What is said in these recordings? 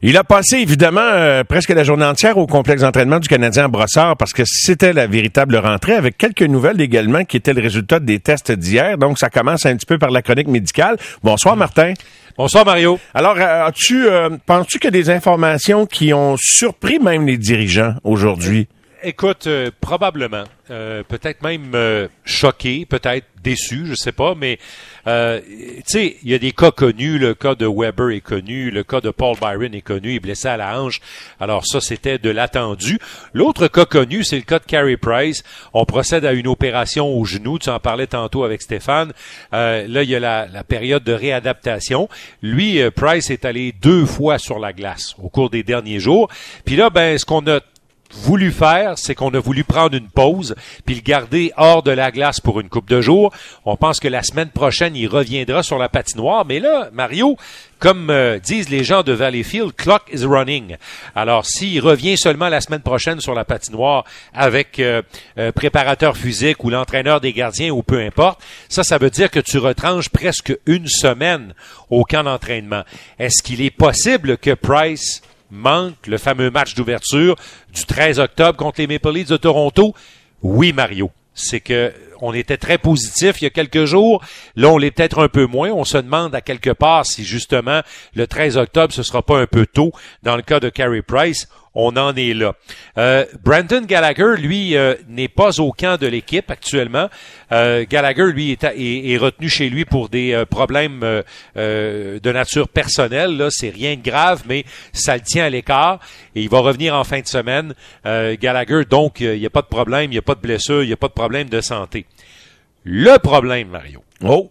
Il a passé évidemment presque la journée entière au complexe d'entraînement du Canadien à Brossard parce que c'était la véritable rentrée avec quelques nouvelles également qui étaient le résultat des tests d'hier. Donc ça commence un petit peu par la chronique médicale. Bonsoir Martin. Bonsoir Mario. Alors penses-tu qu'il y a des informations qui ont surpris même les dirigeants aujourd'hui? Écoute, probablement. Peut-être même choqué, peut-être déçu, je sais pas, mais tu sais, il y a des cas connus, le cas de Weber est connu, le cas de Paul Byron est connu, il est blessé à la hanche. Alors ça, c'était de l'attendu. L'autre cas connu, c'est le cas de Carey Price. On procède à une opération au genou, tu en parlais tantôt avec Stéphane. Là, il y a la période de réadaptation. Lui, Price est allé 2 fois sur la glace au cours des derniers jours. Puis là, ce qu'on a voulu faire, c'est qu'on a voulu prendre une pause puis le garder hors de la glace pour une couple de jours. On pense que la semaine prochaine, il reviendra sur la patinoire. Mais là, Mario, comme disent les gens de Valleyfield, clock is running. Alors, s'il revient seulement la semaine prochaine sur la patinoire avec préparateur physique ou l'entraîneur des gardiens ou peu importe, ça veut dire que tu retranches presque une semaine au camp d'entraînement. Est-ce qu'il est possible que Price manque le fameux match d'ouverture du 13 octobre contre les Maple Leafs de Toronto? Oui, Mario. C'est que on était très positif il y a quelques jours. Là, on l'est peut-être un peu moins. On se demande à quelque part si, justement, le 13 octobre, ce sera pas un peu tôt dans le cas de Carey Price. On en est là. Brandon Gallagher, lui, n'est pas au camp de l'équipe actuellement. Gallagher, lui, est retenu chez lui pour des problèmes de nature personnelle. Là, c'est rien de grave, mais ça le tient à l'écart. Et il va revenir en fin de semaine. Gallagher, donc, il n'y a pas de problème, il n'y a pas de blessure, il n'y a pas de problème de santé. Le problème, Mario,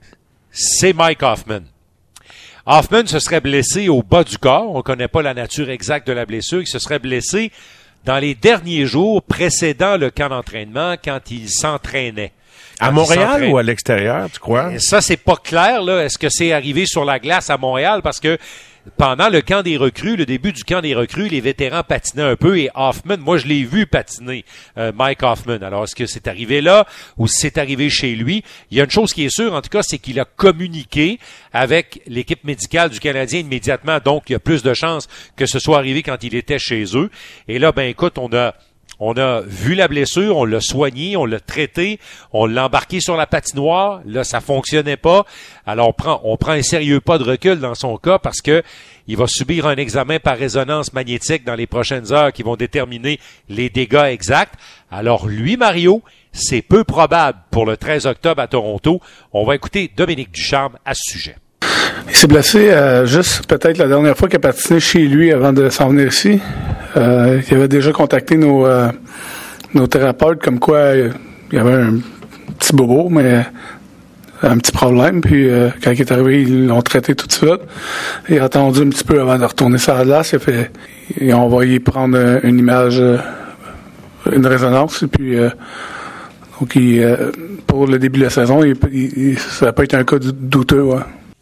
c'est Mike Hoffman. Hoffman se serait blessé au bas du corps. On ne connaît pas la nature exacte de la blessure. Il se serait blessé dans les derniers jours précédant le camp d'entraînement quand il s'entraînait. À Montréal ou à l'extérieur, tu crois? Ça, c'est pas clair, là. Est-ce que c'est arrivé sur la glace à Montréal? Parce que pendant le camp des recrues, le début du camp des recrues, les vétérans patinaient un peu et Hoffman, moi je l'ai vu patiner, Mike Hoffman. Alors est-ce que c'est arrivé là ou si c'est arrivé chez lui? Il y a une chose qui est sûre, en tout cas, c'est qu'il a communiqué avec l'équipe médicale du Canadien immédiatement, donc il y a plus de chances que ce soit arrivé quand il était chez eux. Et là, écoute, on a vu la blessure, on l'a soigné, on l'a traité, on l'a embarqué sur la patinoire. Là, ça fonctionnait pas. Alors, on prend un sérieux pas de recul dans son cas parce que il va subir un examen par résonance magnétique dans les prochaines heures qui vont déterminer les dégâts exacts. Alors, lui, Mario, c'est peu probable pour le 13 octobre à Toronto. On va écouter Dominique Ducharme à ce sujet. Il s'est blessé juste peut-être la dernière fois qu'il a patiné chez lui avant de s'en venir ici. Il avait déjà contacté nos thérapeutes comme quoi il y avait un petit bobo, mais un petit problème. Puis quand il est arrivé, ils l'ont traité tout de suite. Il a attendu un petit peu avant de retourner sur la glace. Ils ont envoyé prendre une image, une résonance. Et puis donc pour le début de la saison, ça n'a pas été un cas douteux. Ouais.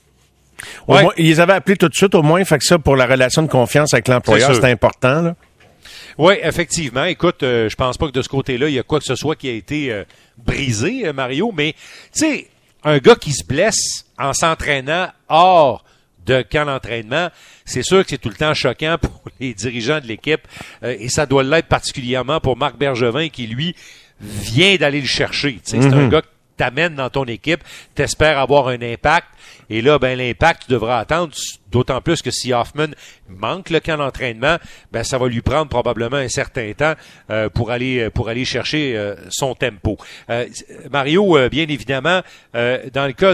Ouais. Moins, ils avaient appelé tout de suite au moins, fait que ça, pour la relation de confiance avec l'employeur, c'est important, là. Oui, effectivement. Écoute, je pense pas que de ce côté-là, il y a quoi que ce soit qui a été brisé, Mario, mais, tu sais, un gars qui se blesse en s'entraînant hors de camp d'entraînement, c'est sûr que c'est tout le temps choquant pour les dirigeants de l'équipe, et ça doit l'être particulièrement pour Marc Bergevin qui, lui, vient d'aller le chercher. C'est un gars t'amènes dans ton équipe, t'espères avoir un impact, et là, l'impact, tu devras attendre, d'autant plus que si Hoffman manque le camp d'entraînement, ça va lui prendre probablement un certain temps pour aller chercher son tempo. Mario, bien évidemment, dans le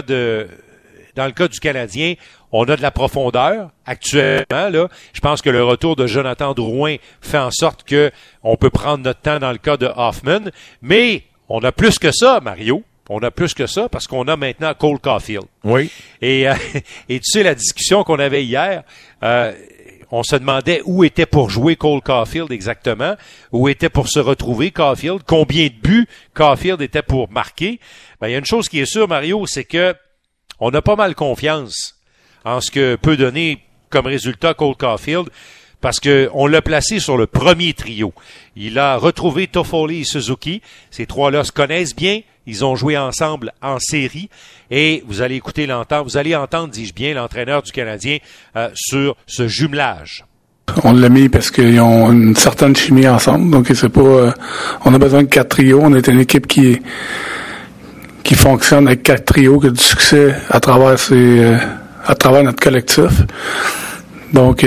cas du Canadien, on a de la profondeur actuellement. Là, je pense que le retour de Jonathan Drouin fait en sorte que on peut prendre notre temps dans le cas de Hoffman, mais on a plus que ça, Mario. On a plus que ça parce qu'on a maintenant Cole Caulfield. Oui. Et tu sais, la discussion qu'on avait hier, on se demandait où était pour jouer Cole Caulfield exactement, où était pour se retrouver Caulfield, combien de buts Caulfield était pour marquer. Il y a une chose qui est sûre, Mario, c'est que on a pas mal confiance en ce que peut donner comme résultat Cole Caulfield. Parce que on l'a placé sur le premier trio. Il a retrouvé Toffoli et Suzuki. Ces trois-là se connaissent bien. Ils ont joué ensemble en série. Et vous allez entendre, dis-je bien, l'entraîneur du Canadien sur ce jumelage. On l'a mis parce qu'ils ont une certaine chimie ensemble. Donc, c'est pas. On a besoin de 4 trios. On est une équipe qui fonctionne avec 4 trios, qui a du succès à travers notre collectif. Donc,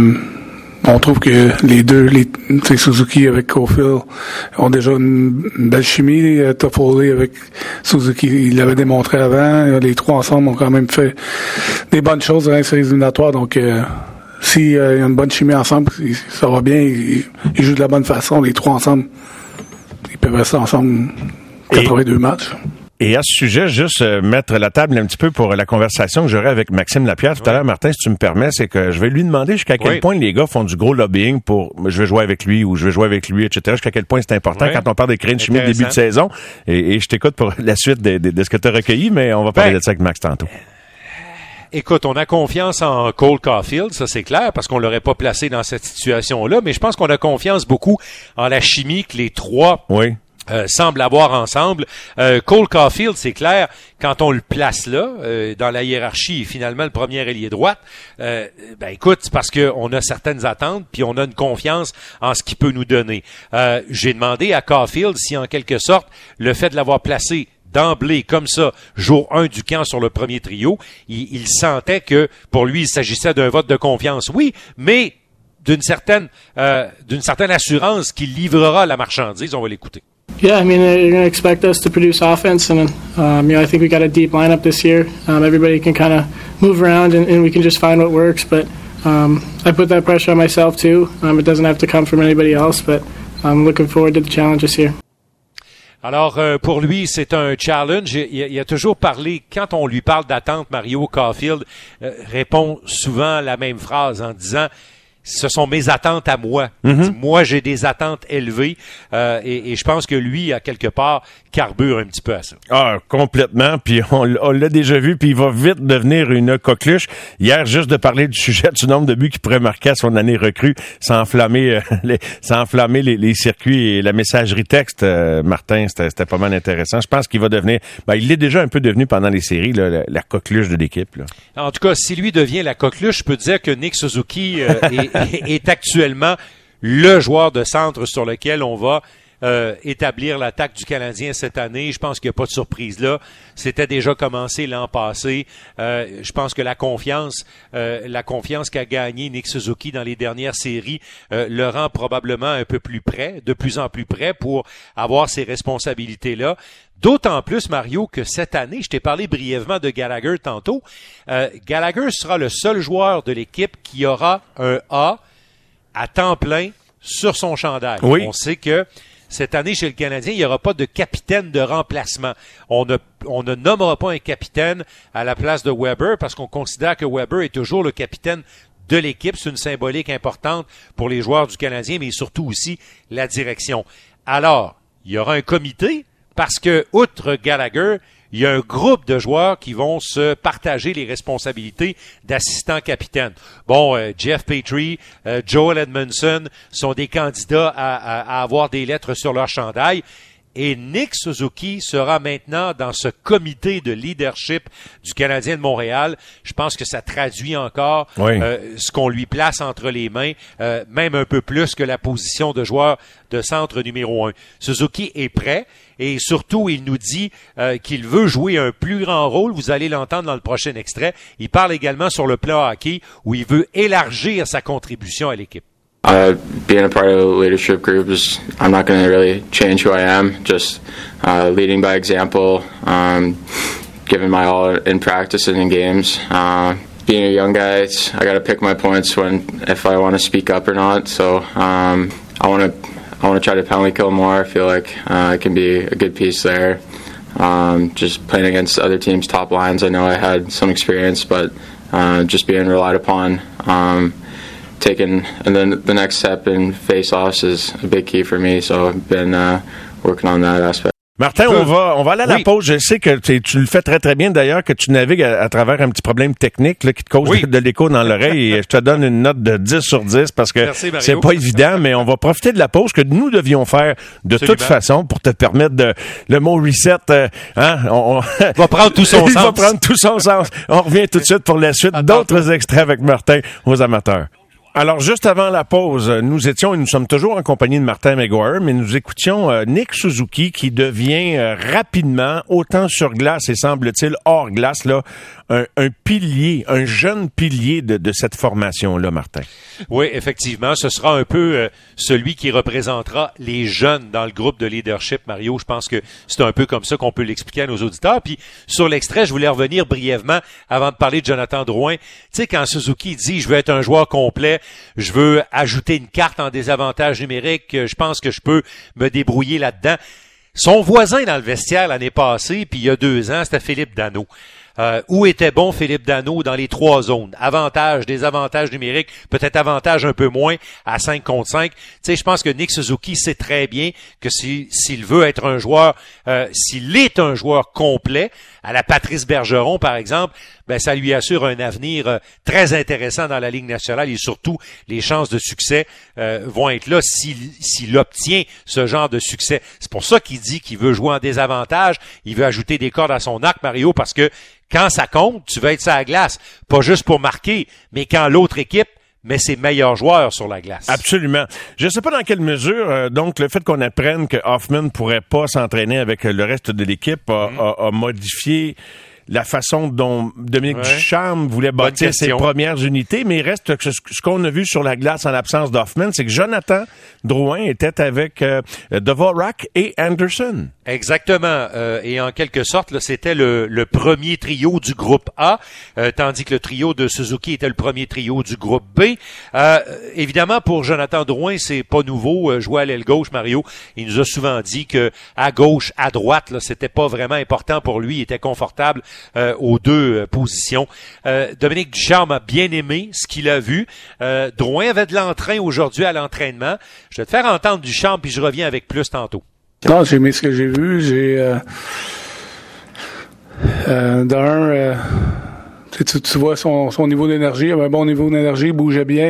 on trouve que les deux, Suzuki avec Caulfield, ont déjà une belle chimie. Toffoli avec Suzuki, il l'avait démontré avant. Les 3 ensemble ont quand même fait des bonnes choses dans les séries éliminatoires. Donc, s'il y a une bonne chimie ensemble, ça va bien. Ils jouent de la bonne façon. Les 3 ensemble, ils peuvent rester ensemble 82 matchs. Et à ce sujet, juste mettre la table un petit peu pour la conversation que j'aurai avec Maxime Lapierre tout à l'heure, Martin, si tu me permets, c'est que je vais lui demander jusqu'à quel point les gars font du gros lobbying pour je vais jouer avec lui ou je vais jouer avec lui, etc. Jusqu'à quel point c'est important quand on parle de créer une chimie de début de saison. Et je t'écoute pour la suite de ce que tu as recueilli, mais on va parler de ça avec Max tantôt. Écoute, on a confiance en Cole Caulfield, ça c'est clair, parce qu'on l'aurait pas placé dans cette situation-là, mais je pense qu'on a confiance beaucoup en la chimie que les 3 semblent avoir ensemble. Cole Caulfield, c'est clair, quand on le place là, dans la hiérarchie, finalement le premier ailier droite, écoute, c'est parce qu'on a certaines attentes, puis on a une confiance en ce qu'il peut nous donner. J'ai demandé à Caulfield si, en quelque sorte, le fait de l'avoir placé d'emblée, comme ça, jour 1 du camp sur le premier trio, il sentait que, pour lui, il s'agissait d'un vote de confiance. Oui, mais d'une certaine assurance qu'il livrera la marchandise. On va l'écouter. Yeah, I mean, you're going to expect us to produce offense, and I think we got a deep lineup this year. Everybody can kind of move around, and we can just find what works. But I put that pressure on myself too. It doesn't have to come from anybody else, but I'm looking forward to the challenge this year. Alors, pour lui, c'est un challenge. Il a toujours parlé, quand on lui parle d'attente, Mario Caulfield répond souvent la même phrase en disant « Ce sont mes attentes à moi. Moi, j'ai des attentes élevées et je pense que lui, à quelque part, carbure un petit peu à ça. Ah, complètement. Puis on l'a déjà vu, puis il va vite devenir une coqueluche. Hier, juste de parler du sujet du nombre de buts qu'il pourrait marquer à son année recrue, ça enflammait les circuits et la messagerie texte, Martin, c'était pas mal intéressant. Je pense qu'il va devenir, il l'est déjà un peu devenu pendant les séries, là, la coqueluche de l'équipe. Là. En tout cas, si lui devient la coqueluche, je peux te dire que Nick Suzuki est actuellement le joueur de centre sur lequel on va établir l'attaque du Canadien cette année. Je pense qu'il n'y a pas de surprise là. C'était déjà commencé l'an passé. Je pense que la confiance qu'a gagné Nick Suzuki dans les dernières séries le rend probablement un peu plus près, de plus en plus près pour avoir ces responsabilités-là. D'autant plus, Mario, que cette année, je t'ai parlé brièvement de Gallagher tantôt, Gallagher sera le seul joueur de l'équipe qui aura un A à temps plein sur son chandail. Oui. On sait que cette année, chez le Canadien, il n'y aura pas de capitaine de remplacement. On ne nommera pas un capitaine à la place de Weber parce qu'on considère que Weber est toujours le capitaine de l'équipe. C'est une symbolique importante pour les joueurs du Canadien, mais surtout aussi la direction. Alors, il y aura un comité parce que, outre Gallagher, il y a un groupe de joueurs qui vont se partager les responsabilités d'assistant capitaine. Bon, Jeff Petrie, Joel Edmondson sont des candidats à avoir des lettres sur leur chandail. Et Nick Suzuki sera maintenant dans ce comité de leadership du Canadien de Montréal. Je pense que ça traduit encore ce qu'on lui place entre les mains, même un peu plus que la position de joueur de centre numéro 1. Suzuki est prêt et surtout, il nous dit qu'il veut jouer un plus grand rôle. Vous allez l'entendre dans le prochain extrait. Il parle également sur le plan hockey où il veut élargir sa contribution à l'équipe. Being a part of the leadership group is, I'm not going to really change who I am, just leading by example, giving my all in practice and in games. Being a young guy, I got to pick my points if I want to speak up or not. So I want to try to penalty kill more. I feel like I can be a good piece there. Just playing against other teams' top lines, I know I had some experience, but just being relied upon. Taking and then the next step in face-offs is a big key for me, so I've been working on that aspect. Martin, on va aller à la pause. Je sais que tu le fais très très bien d'ailleurs, que tu navigues à travers un petit problème technique là, qui te cause de l'écho dans l'oreille et je te donne une note de 10 sur 10 parce que c'est pas évident, mais on va profiter de la pause que nous devions faire de toute façon pour te permettre le mot reset, va prendre tout son sens. Il va prendre tout son sens. On revient tout de suite pour la suite d'autres extraits avec Martin aux amateurs. Alors, juste avant la pause, nous sommes toujours en compagnie de Martin McGuire, mais nous écoutions Nick Suzuki qui devient rapidement, autant sur glace et semble-t-il hors glace, là, un pilier, un jeune pilier de cette formation-là, Martin. Oui, effectivement, ce sera un peu celui qui représentera les jeunes dans le groupe de leadership, Mario. Je pense que c'est un peu comme ça qu'on peut l'expliquer à nos auditeurs. Puis, sur l'extrait, je voulais revenir brièvement avant de parler de Jonathan Drouin. Tu sais, quand Suzuki dit « Je veux être un joueur complet, je veux ajouter une carte en désavantage numérique, je pense que je peux me débrouiller là-dedans. » Son voisin dans le vestiaire l'année passée, puis il y a 2 ans, c'était Philippe Danault. Où était bon Philippe Danault dans les 3 zones? Avantage, désavantage numérique, peut-être avantage un peu moins à 5 contre 5. Tu sais, je pense que Nick Suzuki sait très bien que s'il veut être un joueur, s'il est un joueur complet, à la Patrice Bergeron, par exemple, ben ça lui assure un avenir très intéressant dans la Ligue nationale et surtout, les chances de succès vont être là s'il obtient ce genre de succès. C'est pour ça qu'il dit qu'il veut jouer en désavantage, il veut ajouter des cordes à son arc, Mario, parce que quand ça compte, tu veux être sur la glace, pas juste pour marquer, mais quand l'autre équipe met ses meilleurs joueurs sur la glace. Absolument. Je ne sais pas dans quelle mesure, donc, le fait qu'on apprenne que Hoffman ne pourrait pas s'entraîner avec le reste de l'équipe a modifié la façon dont Dominique Ducharme voulait bâtir ses premières unités, mais il reste que ce qu'on a vu sur la glace en l'absence d'Hoffman, c'est que Jonathan Drouin était avec Dvorak et Anderson. Exactement. Et en quelque sorte, là, c'était le premier trio du groupe A, tandis que le trio de Suzuki était le premier trio du groupe B. Évidemment, pour Jonathan Drouin, c'est pas nouveau. Jouer à l'aile gauche, Mario, il nous a souvent dit que à gauche, à droite, là, c'était pas vraiment important pour lui. Il était confortable aux 2 positions. Dominique Ducharme a bien aimé ce qu'il a vu. Drouin avait de l'entrain aujourd'hui à l'entraînement. Je vais te faire entendre Ducharme, puis je reviens avec plus tantôt. Non, j'ai aimé ce que j'ai vu. Tu vois son niveau d'énergie, il avait un bon niveau d'énergie, il bougeait bien.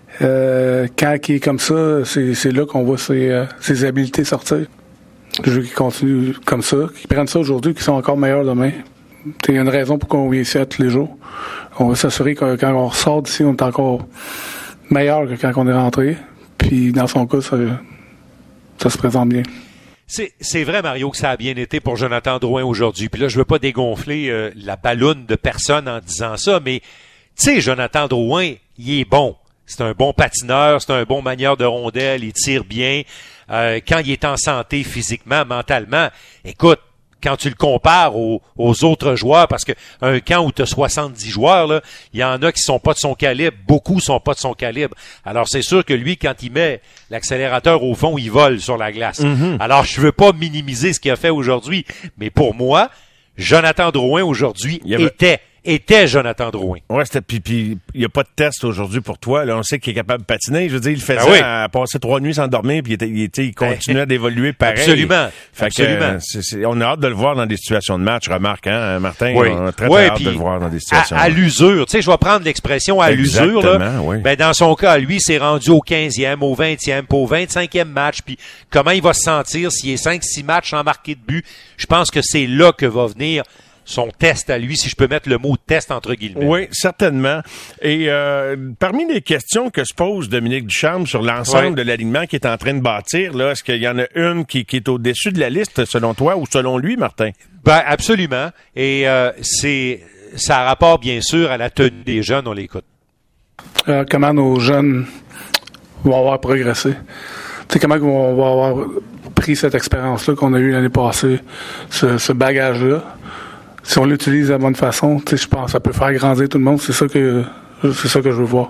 Quand il est comme ça, c'est là qu'on voit ses habiletés sortir. Je veux qu'il continue comme ça, qu'il prenne ça aujourd'hui, qu'ils sont encore meilleurs demain. Il y a une raison pour qu'on vient ici tous les jours. On va s'assurer que quand on ressort d'ici, on est encore meilleur que quand on est rentré. Puis dans son cas, ça se présente bien. C'est vrai, Mario, que ça a bien été pour Jonathan Drouin aujourd'hui. Puis là, je veux pas dégonfler la balloune de personne en disant ça, mais tu sais, Jonathan Drouin, il est bon. C'est un bon patineur, c'est un bon manieur de rondelle, il tire bien. Quand il est en santé physiquement, mentalement, écoute, quand tu le compares aux autres joueurs, parce que un camp où tu as 70 joueurs, là, il y en a qui sont pas de son calibre, beaucoup sont pas de son calibre. Alors c'est sûr que lui, quand il met l'accélérateur au fond, il vole sur la glace. Alors je veux pas minimiser ce qu'il a fait aujourd'hui, mais pour moi, Jonathan Drouin aujourd'hui était Jonathan Drouin. Ouais, puis il n'y a pas de test aujourd'hui pour toi. Là, on sait qu'il est capable de patiner. Je veux dire, il faisait à passer 3 nuits sans dormir, puis il continuait d'évoluer pareil. Absolument. On a hâte de le voir dans des situations de match, remarque, hein, Martin? Oui. On a très hâte de le voir dans des situations. À l'usure. Tu sais, je vais prendre l'expression à l'usure. Là. Oui. Ben, dans son cas, lui, c'est rendu au 15e, au 20e, puis au 25e match. Puis comment il va se sentir s'il est 5-6 matchs sans marquer de but? Je pense que c'est là que va venir son test à lui, si je peux mettre le mot test entre guillemets. Oui, certainement. Et parmi les questions que se pose Dominique Ducharme sur l'ensemble de l'alignement qu'il est en train de bâtir, là, est-ce qu'il y en a une qui est au-dessus de la liste, selon toi ou selon lui, Martin? Ben, absolument. Et ça a rapport, bien sûr, à la tenue des jeunes. On l'écoute. Comment nos jeunes vont avoir progressé. Tu sais, comment on va avoir pris cette expérience-là qu'on a eue l'année passée, ce bagage-là. Si on l'utilise de la bonne façon, tu sais, je pense que ça peut faire grandir tout le monde. C'est ça que je veux voir.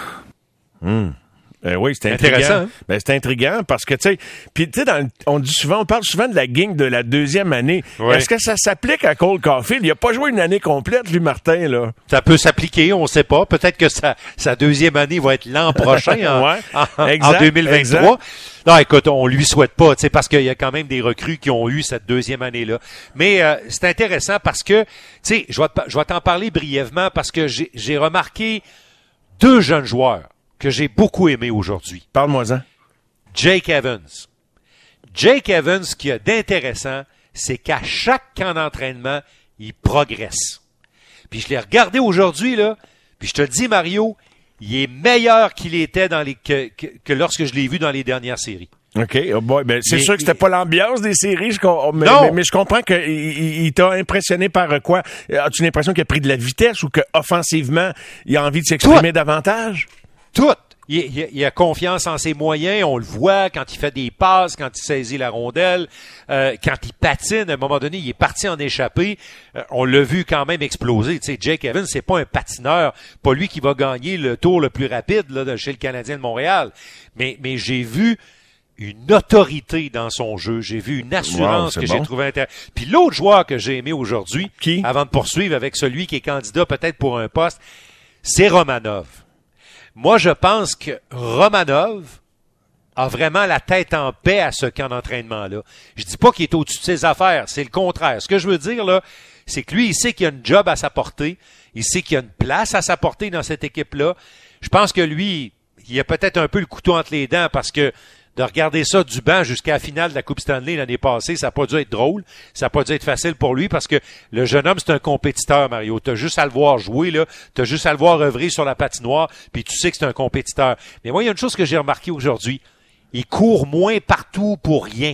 Oui, c'est intéressant. Hein? Ben, c'est intriguant parce que, tu sais, puis tu sais, on parle souvent de la gang de la 2e année. Ouais. Est-ce que ça s'applique à Cole Caulfield? Il a pas joué une année complète, lui, Martin, là. Ça peut s'appliquer, on sait pas. Peut-être que sa 2e année va être l'an prochain, en 2023. Exact. Non, écoute, on lui souhaite pas, tu sais, parce qu'il y a quand même des recrues qui ont eu cette 2e année-là. Mais c'est intéressant parce que, tu sais, je vais t'en parler brièvement parce que j'ai remarqué 2 jeunes joueurs que j'ai beaucoup aimé aujourd'hui. Parle-moi-en. Jake Evans. Jake Evans, ce qu'il y a d'intéressant, c'est qu'à chaque camp d'entraînement, il progresse. Puis je l'ai regardé aujourd'hui, là, puis je te le dis, Mario, il est meilleur qu'il était que lorsque je l'ai vu dans les dernières séries. OK. Oh boy, ben, c'est sûr que c'était pas l'ambiance des séries, mais je comprends qu'il t'a impressionné par quoi? As-tu l'impression qu'il a pris de la vitesse ou qu'offensivement, il a envie de s'exprimer davantage? Tout. Il a confiance en ses moyens, on le voit quand il fait des passes, quand il saisit la rondelle, quand il patine, à un moment donné, il est parti en échappée. On l'a vu quand même exploser. Tu sais, Jake Evans, c'est pas un patineur, pas lui qui va gagner le tour le plus rapide là, chez le Canadien de Montréal. Mais j'ai vu une autorité dans son jeu. J'ai vu une assurance que j'ai trouvé intéressante. Puis l'autre joueur que j'ai aimé aujourd'hui, avant de poursuivre avec celui qui est candidat peut-être pour un poste, c'est Romanov. Moi, je pense que Romanov a vraiment la tête en paix à ce camp d'entraînement-là. Je dis pas qu'il est au-dessus de ses affaires, c'est le contraire. Ce que je veux dire, là, c'est que lui, il sait qu'il y a une job à sa portée, il sait qu'il y a une place à sa portée dans cette équipe-là. Je pense que lui, il a peut-être un peu le couteau entre les dents parce que de regarder ça du banc jusqu'à la finale de la Coupe Stanley l'année passée, ça n'a pas dû être drôle, ça n'a pas dû être facile pour lui parce que le jeune homme, c'est un compétiteur, Mario. T'as juste à le voir jouer, là, t'as juste à le voir œuvrer sur la patinoire, puis tu sais que c'est un compétiteur. Mais moi, il y a une chose que j'ai remarqué aujourd'hui. Il court moins partout pour rien.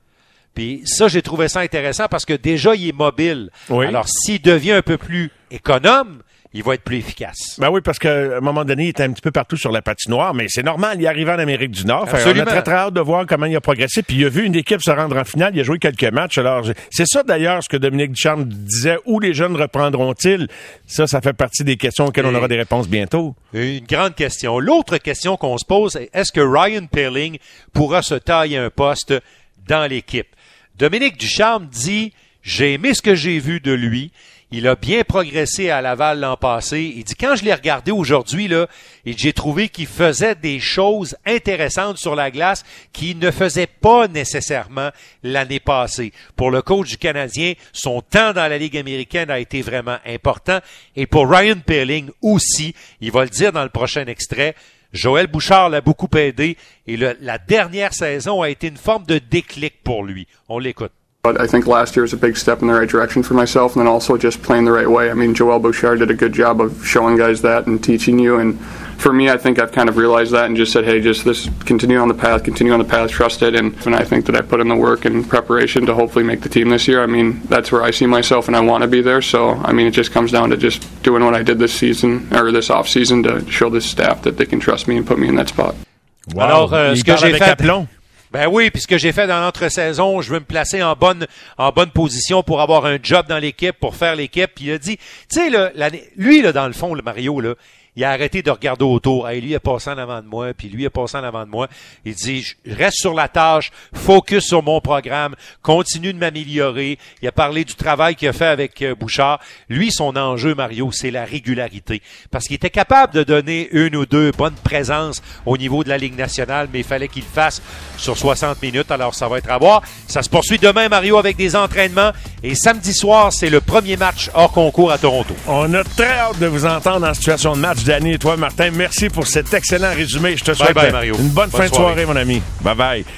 Puis ça, j'ai trouvé ça intéressant parce que déjà, il est mobile. Oui. Alors, s'il devient un peu plus économe, il va être plus efficace. Ben oui, parce qu'à un moment donné, il était un petit peu partout sur la patinoire, mais c'est normal, il est arrivé en Amérique du Nord. On a très, très hâte de voir comment il a progressé. Puis il a vu une équipe se rendre en finale, il a joué quelques matchs. Alors, c'est ça d'ailleurs ce que Dominique Ducharme disait, où les jeunes reprendront-ils? Ça fait partie des questions auxquelles on aura des réponses bientôt. Une grande question. L'autre question qu'on se pose, est-ce que Ryan Poehling pourra se tailler un poste dans l'équipe? Dominique Ducharme dit, j'ai aimé ce que j'ai vu de lui. Il a bien progressé à Laval l'an passé. Il dit, quand je l'ai regardé aujourd'hui, là, j'ai trouvé qu'il faisait des choses intéressantes sur la glace qu'il ne faisait pas nécessairement l'année passée. Pour le coach du Canadien, son temps dans la Ligue américaine a été vraiment important. Et pour Ryan Poehling aussi, il va le dire dans le prochain extrait, Joël Bouchard l'a beaucoup aidé et la dernière saison a été une forme de déclic pour lui. On l'écoute. But I think last year was a big step in the right direction for myself, and then also just playing the right way. I mean, Joel Bouchard did a good job of showing guys that and teaching you. And for me, I think I've kind of realized that and just said, hey, just continue on the path, trust it. And I think that I put in the work and preparation to hopefully make the team this year. I mean, that's where I see myself and I want to be there. So, I mean, it just comes down to just doing what I did this season or this off season to show this staff that they can trust me and put me in that spot. Wow. Alors, ce que j'ai fait. Ben oui, puis ce que j'ai fait dans l'entre-saison, je veux me placer en bonne position pour avoir un job dans l'équipe, pour faire l'équipe. Puis il a dit, tu sais, lui, là, dans le fond, le Mario, là, il a arrêté de regarder autour. Hey, lui, il a passé en avant de moi, puis lui, il a passé en avant de moi. Il dit, je reste sur la tâche, focus sur mon programme, continue de m'améliorer. Il a parlé du travail qu'il a fait avec Bouchard. Lui, son enjeu, Mario, c'est la régularité. Parce qu'il était capable de donner une ou deux bonnes présences au niveau de la Ligue nationale, mais il fallait qu'il le fasse sur 60 minutes. Alors, ça va être à voir. Ça se poursuit demain, Mario, avec des entraînements. Et samedi soir, c'est le premier match hors concours à Toronto. On a très hâte de vous entendre en situation de match. Danny et toi, Martin, merci pour cet excellent résumé. Je te souhaite bye, Mario. Une bonne fin de soirée, mon ami. Bye-bye.